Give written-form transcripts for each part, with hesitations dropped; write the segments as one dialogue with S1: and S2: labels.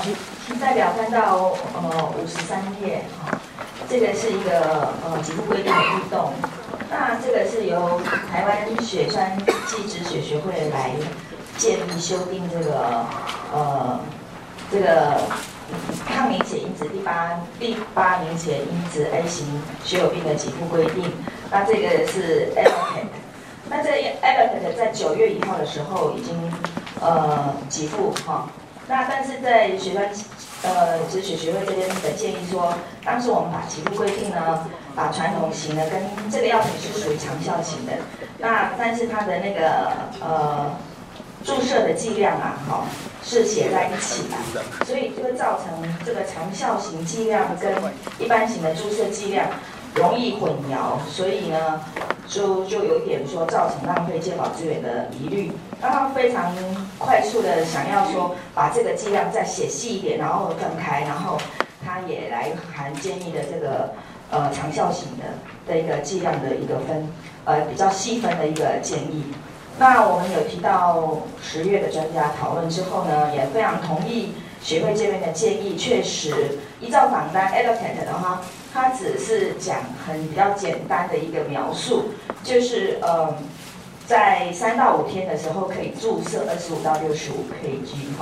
S1: 题代表看到53页哈，这个是一个给付规定的异动。那这个是由台湾血栓季止血学会来建议修订这个抗凝血因子第八凝血因子 A 型血友病的给付规定。那这个是 Elocate， 那这 Elocate 在9月1号的时候已经给付哈。那但是在血栓止血学会这边的建议说，当时我们把给付规定呢，把传统型的跟这个药品是属于长效型的，那但是它的那个注射的剂量啊，是写在一起的，所以就会造成这个长效型剂量跟一般型的注射剂量容易混淆，所以呢，就有一点说造成浪费健保资源的疑虑。刚刚非常快速的想要说把这个剂量再写细一点，然后分开，然后他也来含建议的这个长效型的一个剂量的一个比较细分的一个建议。那我们有提到10月的专家讨论之后呢，也非常同意学会这边的建议。确实，依照访单 Elocate 的话，它只是讲比较简单的一个描述，就是在3到5天的时候可以注射25到65 kg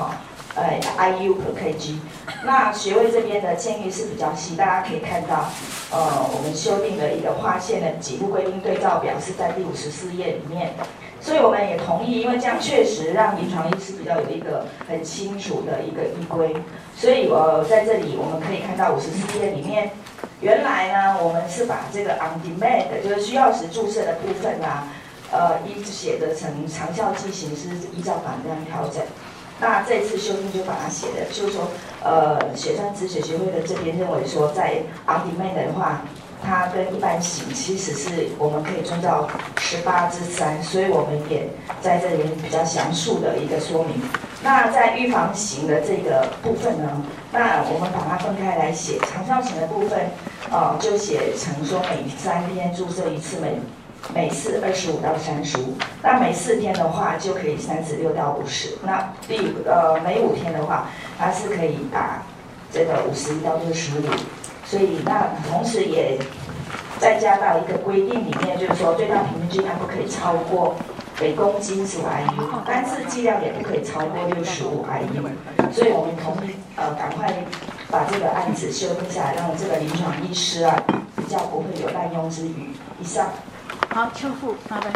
S1: IU per kg。那学会这边的建议是比较细，大家可以看到，我们修订的一个划线的给付规定对照表是在第54页里面。所以我们也同意，因为这样确实让临床医师比较有一个很清楚的一个依归。所以在这里我们可以看到54页里面，原来呢我们是把这个 on demand 就是需要时注射的部分啊，写的成长效剂型是依照访单调整。那这次修订就把它写的，就是说血栓止血学会的这边认为说，在 on demand 的话，它跟一般型其实是我们可以遵照18:3，所以我们也在这里比较详述的一个说明。那在预防型的这个部分呢，那我们把它分开来写，长效型的部分，就写成说每3天注射一次，每次25到35，那每4天的话就可以36到50，那每5天的话，它是可以打这个51到65。所以那同时也再加到一个规定里面，就是说最大平均剂量不可以超过每公斤15 IU， 单次剂量也不可以超过65 IU。所以我们同意赶快把这个案子修订下来，让这个临床医师啊比较不会有滥用之余。以上。
S2: 好，邱副麻烦。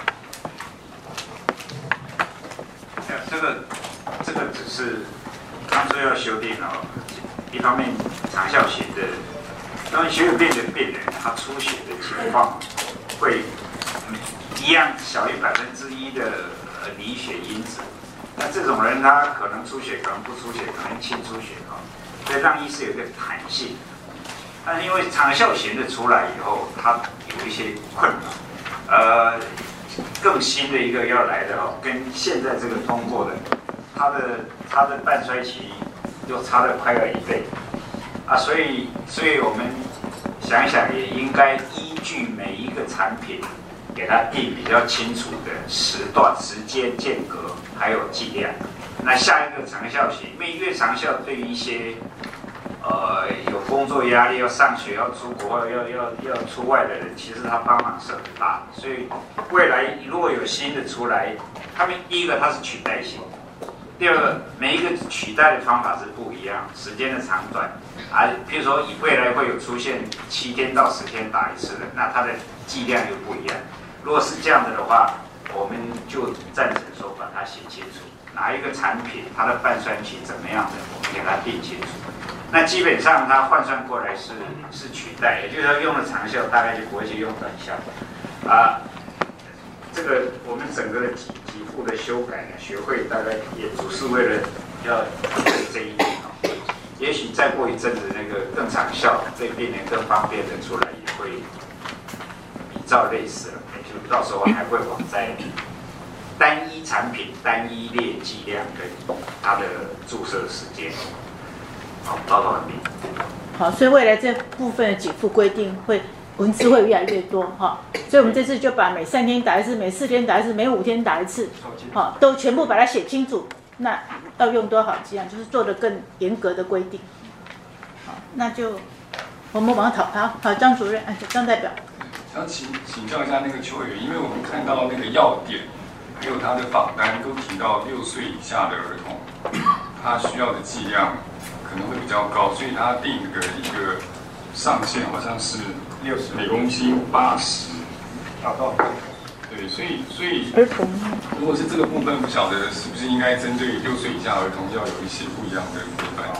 S3: 这个只是当初要修订一方面长效型的，因为血友病的病人他出血的情况会一样小于1%的离血因子，那这种人他可能出血，可能不出血，可能轻出血所以让医师有一个弹性。但是因为长效型的出来以后，它有一些困扰，更新的一个要来的跟现在这个通过的，它的半衰期就差了快要1倍所以我们想一想，也应该依据每一个产品，给它定比较清楚的时间间隔，还有剂量。那下一个长效型，因为越长效对于一些有工作压力、要上学、要出国、要出外的人，其实它帮忙是很大的。所以未来如果有新的出来，第一个它是取代性，第二个每一个取代的方法是不一样，时间的长短譬如说未来会有出现7天到10天打一次的，那它的剂量就不一样。如果是这样子的话，我们就赞成说把它写清楚，哪一个产品它的半衰期怎么样的，我们给它定清楚。那基本上它换算过来是取代，也就是说用了长效大概就不会去用短效这个我们整个的给付的修改呢，学会大概也主是为了要对这一点也许再过一阵子那个更长效，对病人更方便的出来，也会比照类似了，就到时候还会往在单一产品单一列剂量跟它的注射时间。好，报告完毕。
S2: 好，所以未来这部分的给付规定文字会越来越多所以我们这次就把每3天打一次、每4天打一次、每5天打一次，都全部把它写清楚。那要用多少剂量，就是做的更严格的规定。好，那就我们往上讨好，张主任，张代表。
S4: 想请教一下那个邱委员，因为我们看到那个药典，还有他的访单都提到6岁以下的儿童，他需要的剂量可能会比较高，所以他定的一个上限好像是每公斤80。对，所以
S2: 儿童，
S4: 如果是这个部分，不晓得是不是应该针对6岁以下儿童要有一些不一样的规范？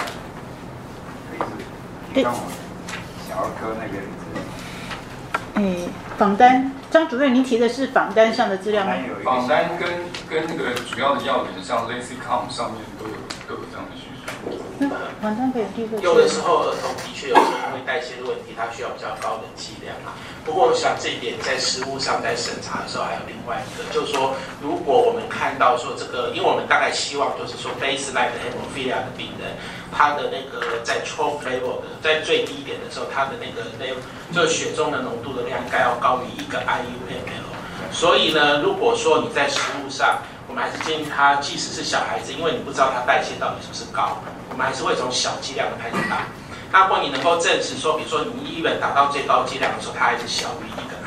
S3: 对，小儿科那个。
S2: 访单，张主任，您提的是访单上的资料吗？
S4: 访单跟那个主要的药典，像 LazyCom 上面都有这样的叙述。
S2: 访单可以第一个。
S5: 有的时候儿童的确有时候因为代谢的问题，它需要比较高的剂量啊。不过我想这一点在实务上在审查的时候还有另外一个，就是说如果我们看到说这个，因为我们大概希望就是说 baseline 的 hemophilia 的病人，他的那个在 trough level 的在最低点的时候，他的那个 level 就血中的浓度的量应该要高于1个 IU/mL。所以呢，如果说你在食物上，我们还是建议他，即使是小孩子，因为你不知道他代谢到底是不是高，我们还是会从小剂量开始打。那如果你能够证实说，比如说你医院打到最高剂量的时候，它还是小于1个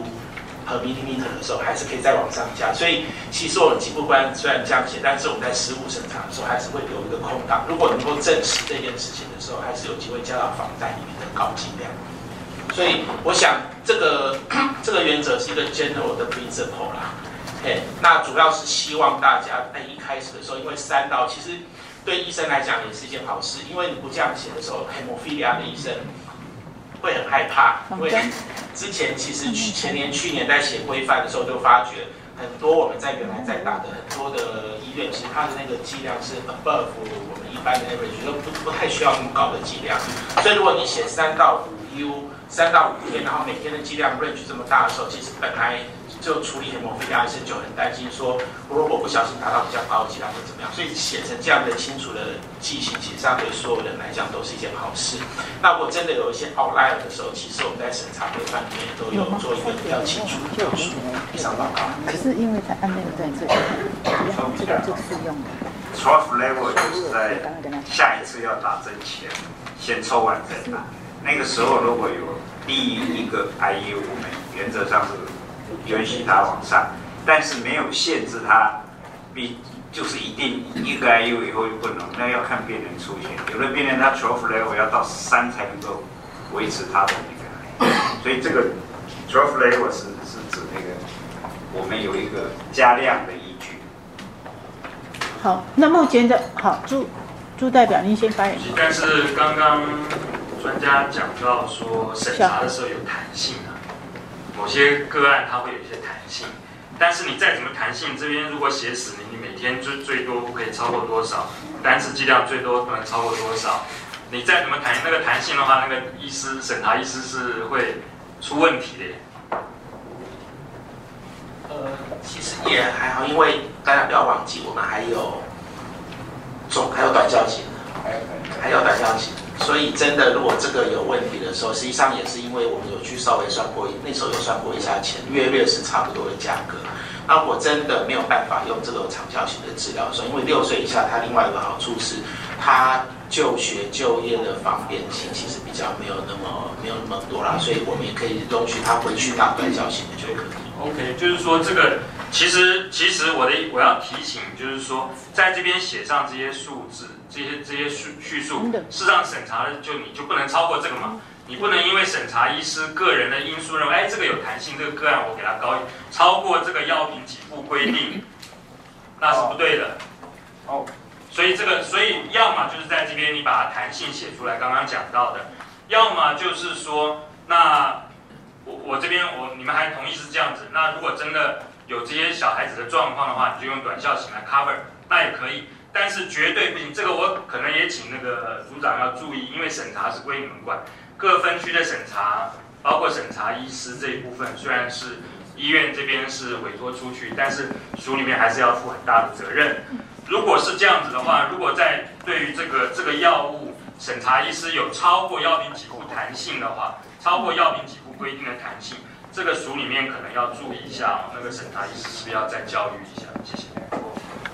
S5: IU/ml的时候，还是可以再往上加。所以其实我们疾部官虽然这样写，但是我们在实务审查的时候还是会留一个空档。如果能够证实这件事情的时候，还是有机会加到访单里面的高剂量。所以我想这个原则是一个 general 的 principle 啦。那主要是希望大家在一开始的时候，因为3到其实对医生来讲也是一件好事，因为你不这样写的时候 ，hemophilia 的医生会很害怕，因为之前其实前年、去年在写规范的时候就发觉，很多我们在原来在打的很多的医院，其实它的那个剂量是 above 我们一般的 average， 都不太需要那么高的剂量，所以如果你写3到5 U。3到5天，然后每天的剂量 range 这么大的时候，其实本来就处理 hemophilia 医生就很担心说，如果不小心达到比较高的剂量会怎么样？所以写成这样的清楚的剂型，其实上对所有人来讲都是一件好事。那如果真的有一些 outlier 的时候，其实我们在审查规范里面都有做一个比较清楚的描述。以上报告。
S2: 可是因为他按那个在这里，这个就是用的。
S3: trough level 就是在下一次要打针前，先抽完再打。那个时候如果有低于1个 IU， 我们原则上是允许它往上，但是没有限制它，就是一定1个 IU 以后就不能，那要看病人出现。有的病人他 trough level 要到3才能够维持他的那个 IU， 所以这个 trough level 是指那个我们有一个加量的依据。
S2: 好，那目前的好朱代表，您先发言。
S6: 但是刚刚专家讲到说，审查的时候有弹性啊，某些个案它会有一些弹性，但是你再怎么弹性，这边如果写死你每天最多不可以超过多少，单次剂量最多不能超过多少，你再怎么弹那个弹性的话，那个审查医师是会出问题的耶。
S5: 其实也还好，因为大家不要忘记，我们还有短效型的，还有短效型。所以真的，如果这个有问题的时候，实际上也是因为我们有去稍微算过，那时候有算过一下钱，略是差不多的价格。那我真的没有办法用这个长效型的治疗的时候，因为6岁以下，它另外一个好处是，它就学就业的方便性其实比较没有那么多啦，所以我们也可以容许他回去打短效型的就可以。
S6: OK， 就是说这个其实我要提醒，就是说在这边写上这些数字，这些叙述，事实上审查的你就不能超过这个嘛。你不能因为审查医师个人的因素认为，这个有弹性，这个个案我给他高，超过这个药品给付规定，那是不对的。所以要么就是在这边你把它弹性写出来，刚刚讲到的，要么就是说，那我这边你们还同意是这样子，那如果真的有这些小孩子的状况的话，你就用短效型来 cover， 那也可以。但是绝对不行，这个我可能也请那个组长要注意，因为审查是归你们管。各分区的审查，包括审查医师这一部分，虽然是医院这边是委托出去，但是署里面还是要负很大的责任。如果是这样子的话，如果对于这个药物审查医师有超过药品给付弹性的话，超过药品给付规定的弹性，这个署里面可能要注意一下那个审查医师是不是要再教育一下？谢谢。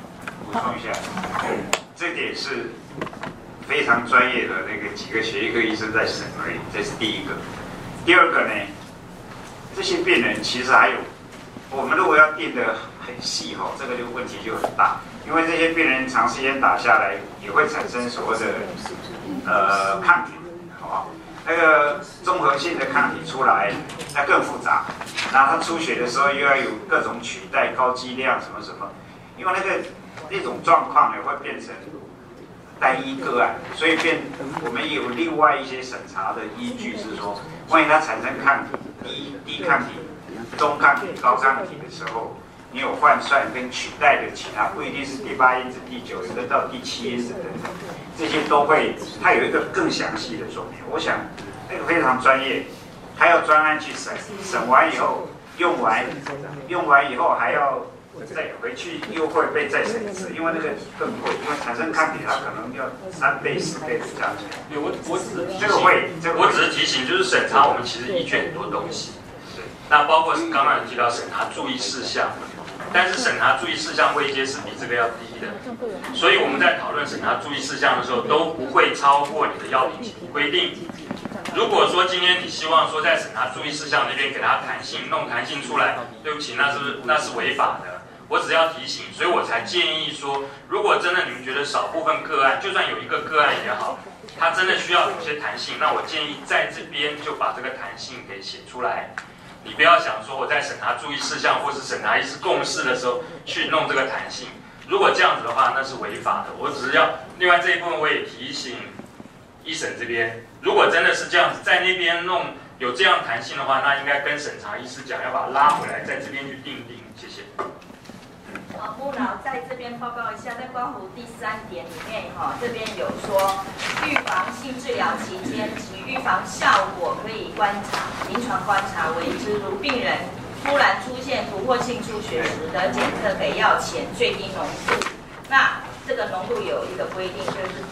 S3: 补充一下，这点是非常专业的那个几个血液科医生在审而已，这是第一个。第二个呢，这些病人其实还有，我们如果要定得很细哈，这个就问题就很大，因为这些病人长时间打下来，也会产生所谓的抗体，好不好？那个综合性的抗体出来，那更复杂。然后他出血的时候又要有各种取代高剂量什么什么，因为那种状况呢会变成单一个案，所以我们有另外一些审查的依据是说，万一它产生抗体低抗体、中抗体、高抗体的时候，你有换算跟取代的其他，不一定是第8因子、第9，有的到第7因子等等，这些都会，它有一个更详细的说明。我想那个非常专业，还要专案去审，审完以后用完以后还要再回去又会被再审一次，因为那个更贵，因为产生抗体它可能要3倍、4倍的价钱。
S6: 对，我只是
S3: 这个会，
S6: 我只是提醒，就是审查我们其实依据很多东西，对，那包括刚刚有提到审查注意事项，但是审查注意事项位阶是比这个要低的，所以我们在讨论审查注意事项的时候，都不会超过你的药品起步规定。如果说今天你希望说在审查注意事项那边给它弹性，弄弹性出来，对不起，那是违法的。我只要提醒，所以我才建议说，如果真的你们觉得少部分个案，就算有一个个案也好，它真的需要有些弹性，那我建议在这边就把这个弹性给写出来。你不要想说我在审查注意事项或是审查医师共识的时候去弄这个弹性，如果这样子的话，那是违法的。我只是要另外这一部分我也提醒一审这边，如果真的是这样子，在那边弄有这样弹性的话，那应该跟审查医师讲，要把它拉回来，在这边去定。谢谢。
S7: 木老在这边报告一下，在光谱第3点里面这边有说，预防性治疗期间及预防效果可以观察，临床观察为之，如病人突然出现突破性出血时的检测给药前最低浓度。那这个浓度有一个规定，就是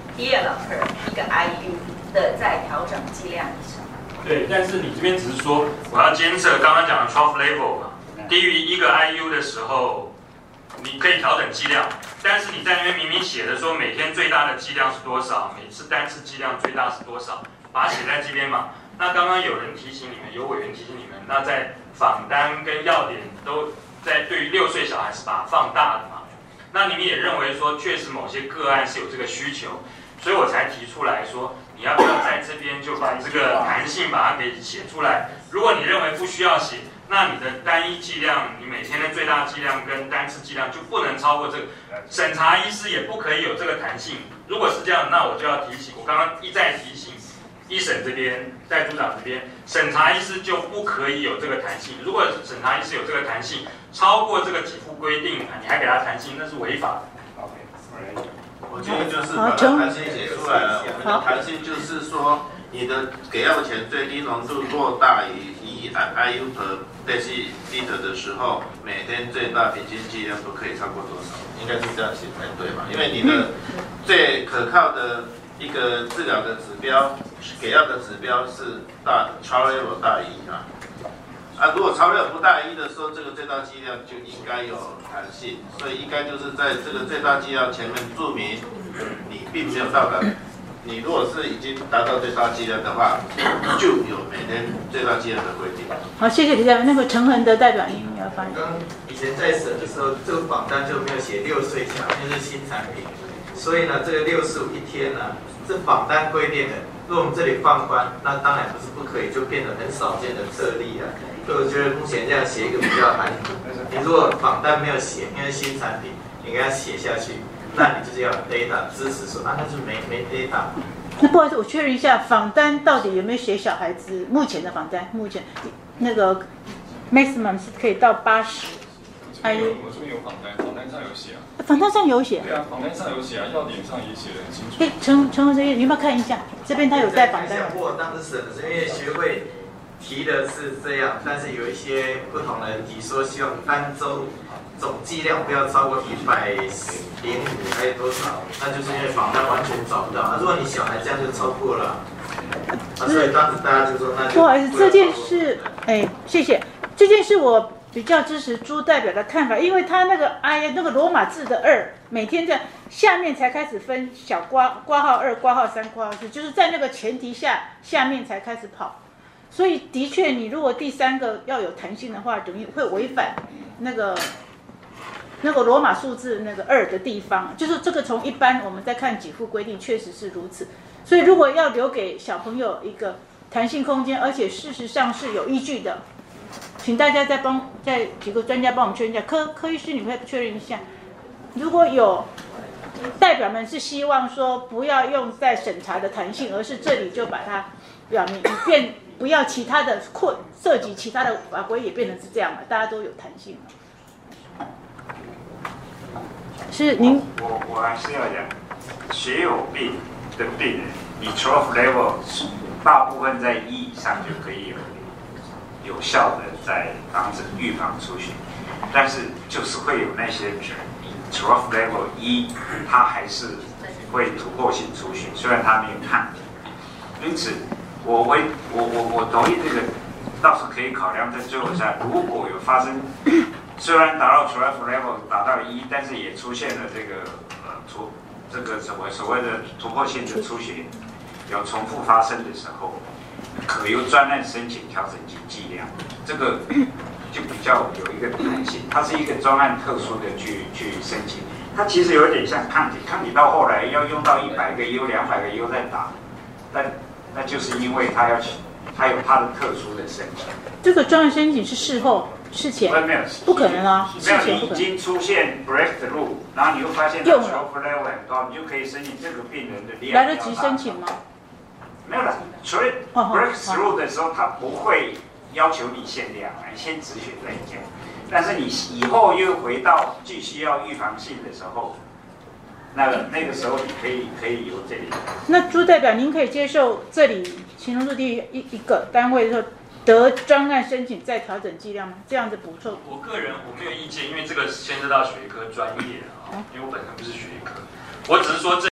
S7: 1 IU 的在调整剂量以上。
S6: 对，但是你这边只是说我要监测刚刚讲的 trough level 嘛，低于1 IU 的时候。你可以调整剂量，但是你在那边明明写的说每天最大的剂量是多少，每次单次剂量最大是多少，把它写在这边嘛。那刚刚有人提醒你们，有委员提醒你们，那在访单跟要点都在对于6岁小孩是把它放大的嘛。那你们也认为说确实某些个案是有这个需求，所以我才提出来说，你要不要在这边就把这个弹性把它给写出来？如果你认为不需要写，那你的单一剂量，你每天的最大剂量跟单次剂量就不能超过这个。审查医师也不可以有这个弹性。如果是这样，那我就要提醒，我刚刚一再提醒，一审这边、戴组长这边，审查医师就不可以有这个弹性。如果审查医师有这个弹性，超过这个给付规定，你还给他弹性，那是违法的。
S8: 我觉得就是把它弹性写出来了。我们的弹性就是说，你的给药前最低浓度若大于1 IU per deciliter 的时候，每天最大平均剂量不可以超过多少？应该是这样写才对嘛？因为你的最可靠的一个治疗的指标，给药的指标是超 level 大于1啊。如果超 level 不大于1的时候，这个最大剂量就应该有弹性，所以应该就是在这个最大剂量前面注明你并没有到达。你如果是已经达到最大剂量的话，就有每天最大剂量的规定。
S2: 好，谢谢李代表。那个陈恒的代表，你要发言。
S9: 刚以前在审的时候，这个榜单就没有写6岁以下，因为是新产品，所以呢，这个65一天呢是榜单规定的。如果我们这里放宽，那当然不可以，就变得很少见的特例了。所以我觉得目前这样写一个比较含糊。你如果榜单没有写，因为新产品，你给它写下去。那你就是要 data 支持说那是没 data。
S2: 那不好意思，我确认一下，访单到底有没有写小孩子？目前的访单，目前那个 maximum 是可以到80。
S4: 我这边有访单，访单上有写啊。
S2: 访单上有写。
S4: 对啊，访单上有写啊，要点上也写得很清楚。
S2: 陈文生，你要不要看一下？这边他有带访单。
S9: 我当时审的是因为学会提的是这样，但是有一些不同的人提说希望单周总剂量不要超过105还有多少？那就是因为访单完全找不到。如果你小孩这样就超过了，所以当时大家就说那就不好意思，
S2: 这件事，谢谢。这件事我比较支持朱代表的看法，因为他那个那个罗马字的2，每天在下面才开始分小括号2、括号3、括号4，就是在那个前提下面才开始跑。所以的确，你如果第3个要有弹性的话，等于会违反那个罗马数字那个2的地方，就是这个从一般我们在看给付规定确实是如此。所以如果要留给小朋友一个弹性空间，而且事实上是有依据的，请大家再几个专家帮我们确认一下，柯医师你会确认一下，如果有代表们是希望说不要用在审查的弹性，而是这里就把它表明，以便不要其他的涉及其他的法规也变成是这样嘛，大家都有弹性嘛。是您？
S3: 我还是要讲，血友病的病人，你 trough level 大部分在1以上就可以有效的在预防出血，但是就是会有那些人，你 trough level 1，他还是会突破性出血，虽然他没有抗体。因此，我同意这个，倒是可以考量在最后下，如果有发生，虽然达到 trough level 达到1，但是也出现了这个所谓的突破性的出血，有重复发生的时候，可由专案申请调整剂量，这个就比较有一个弹性，它是一个专案特殊的去申请，它其实有点像抗体到后来要用到100个 U、200个 U 再打，那就是因为它有它的特殊的申请。
S2: 这个专案申请是事后。事前不可能啊，
S3: 没有，你已经出现 breakthrough， 然后你又发现它 trough level 很高，你就可以申请这个病人的量。
S2: 来得及申请吗？
S3: 没有了，所以 breakthrough 的时候，他不会要求你限量，你先止血再讲。但是你以后又回到继续要预防性的时候，那个时候你可以由这里。
S2: 那朱代表，您可以接受这里形容住第一个单位说。得专案申请再调整剂量吗？这样子补充。
S6: 我个人没有意见，因为这个牵涉到血科专业因为我本身不是血科，我只是说这。